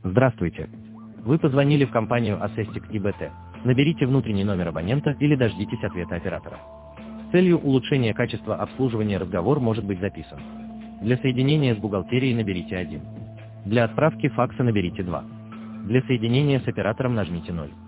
Здравствуйте. Вы позвонили в компанию Assestic IBT. Наберите внутренний номер абонента или дождитесь ответа оператора. С целью улучшения качества обслуживания разговор может быть записан. Для соединения с бухгалтерией наберите 1. Для отправки факса наберите 2. Для соединения с оператором нажмите 0.